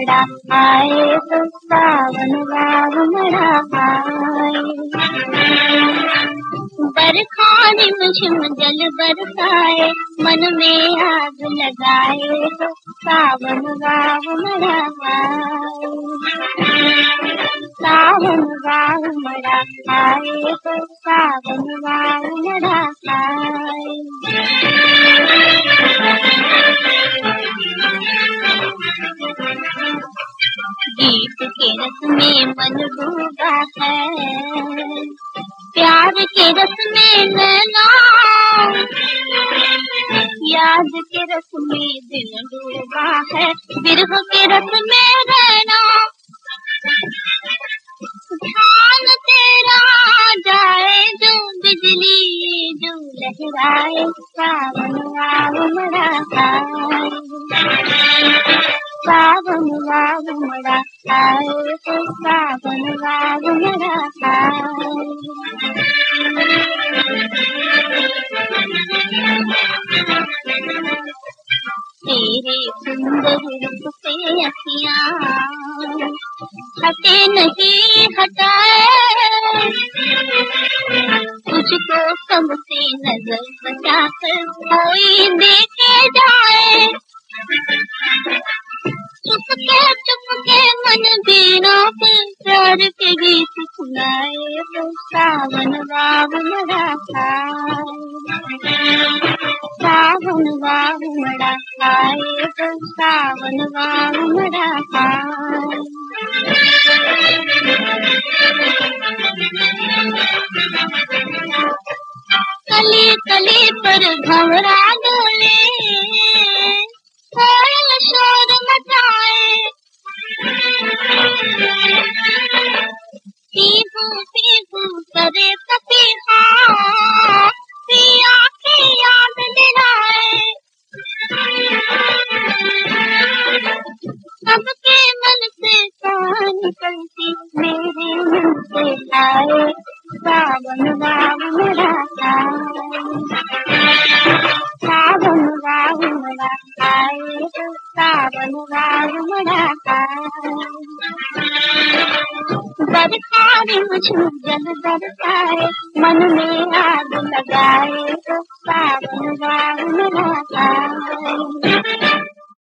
उमड़ा आए तो सावन राग उमड़ा आए। बरखा रिमझिम जल बरसाए, मन में आग लगाए तो सावन राग उमड़ा आए। सावन राग उमड़ा आए तो सावन राग उमड़ा आए। गीत के रस में मन डूबा है, प्यार के रस में नैना, याद के रस में दिल डूबा है, बिरह के रस में रहना। ध्यान तेरा जाए जो बिजली जो लहराए, सावन राग उमड़ा आए। सावन राग उमड़ा आए तो सावन राग उमड़ा आए। तेरे सुंदर रूप से अखियाँ हटे नहीं हटाए, तुझको सबसे नजर बचाकर कोई देखे जाए। चुपके मन बीना पे प्यार के गीत सुनाए तो सावन राग उमड़ा आए। सावन राग उमड़ा आए तो सावन राग उमड़ा आए। कली कली पर भंवरा डोले, कोयल शोर मचाए, पीहू पीहू करे पपीहा, पिया की याद दिलाए। सबके मन से कहानी निकलती मेरे मन से आए, सावन राग उमड़ा आए। सावन राग उमड़ा आए तो सावन राग उमड़ा आए। बरखा रिमझिम जल बरसाए, मन में आग लगाए तो सावन राग उमड़ा आए।